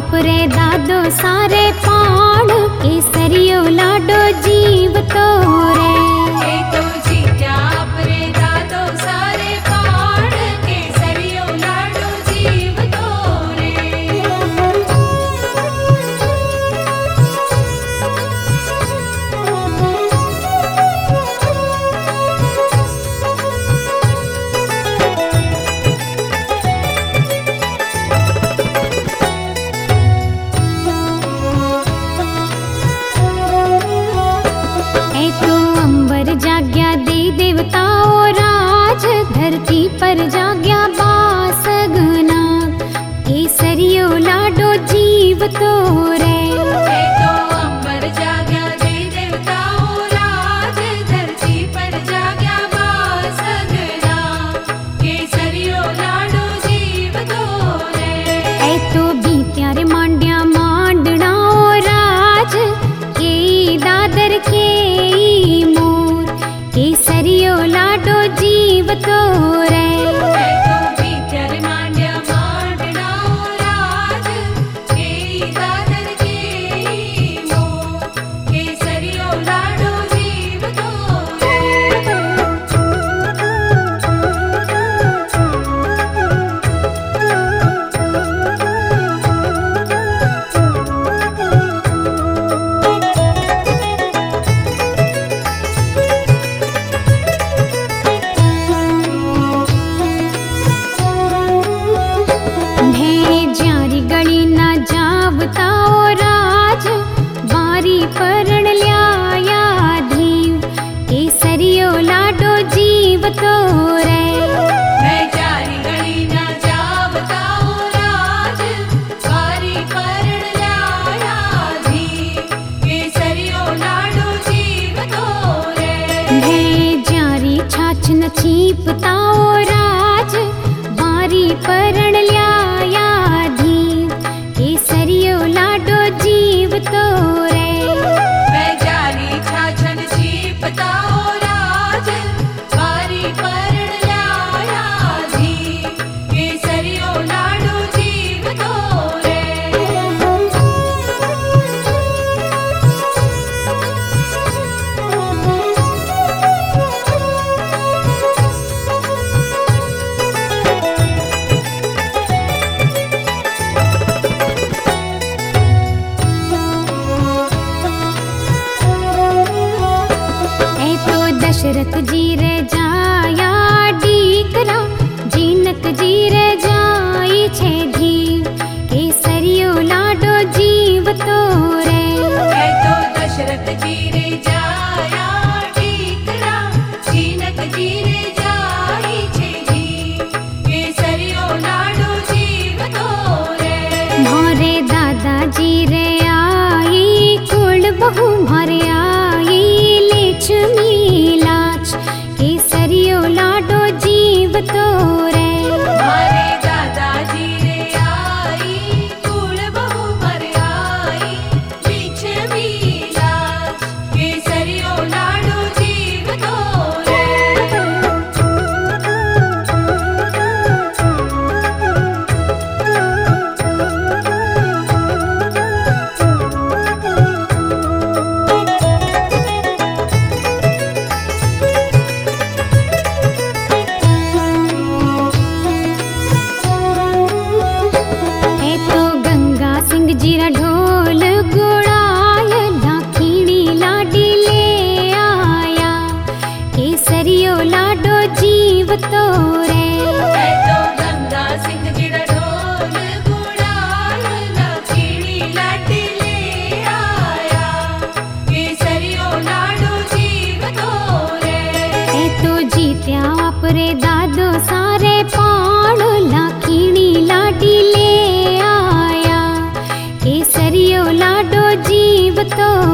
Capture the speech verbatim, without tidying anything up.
आपरे दादो सारे पाण केसरियो लाडो जीव तोरे। ए तो जीत्या आपरे दादो सारे पाण केसरियो लाडो जीव तोरे। जाग्या दे देवताओ राज धरती पर जाग्या बासगना केसरियो लाडो जीव तोरे। ए तो अंबर जाग्या दे देवताओ राज धरती पर जाग्या बासगना केसरियो लाडो जीव तोरे। ए तो बीत्या रे मांड्या मांडणाओ राज के दादर के केसरियो लाडो जीव तोरे। ए तो बीत्या रे मांड्या मांडणाओ राज के दादर के मोर केसरियो लाडो जीव तोरे। परण ल्याया धीव केसरियो लाडो जीव तोरे। मैं जारी गली ना जावताओ राज बारी परण ल्याया धीव केसरियो लाडो जीव तोरे। मैं जारी छाछ न छीपताओ राज बारी परण ल्याया धीव केसरियो लाडो जीव तोरे। बताओ राज बारी परण ल्याया धीव केसरियो लाडो जीव तोरे। दशरथ जी रे जाया डीकरा जीनक जी रे जाई छे धीव केसरियो लाडो जीव तोरे। ए तो दशरथ जी रे जाया डीकरा जीनक जी रे जाई छे धीव केसरियो लाडो जीव तोरे। मोरे दादाजी रे आई कुल बहु मारे आई लक्ष्मी केसरियो लाडो जीव तोरे। मारे दादाजी रे आई कुल बहु मर आई लक्ष्मी लाज केसरियो लाडो जीव तोरे। जीरा ढोल गुड़ाय लाखीड़ी लाडी ले आया केसरियो लाडो जीव तोरे। ए तो गंगा सिंह जीरा ढोल गुड़ाय लाखीड़ी लाडी ले आया केसरियो लाडो जीव तोरे। ए तो जीत्या आपरे दादो सारे पाण लाखीड़ी लाडी ले आया केसरियो लाडो जीव तो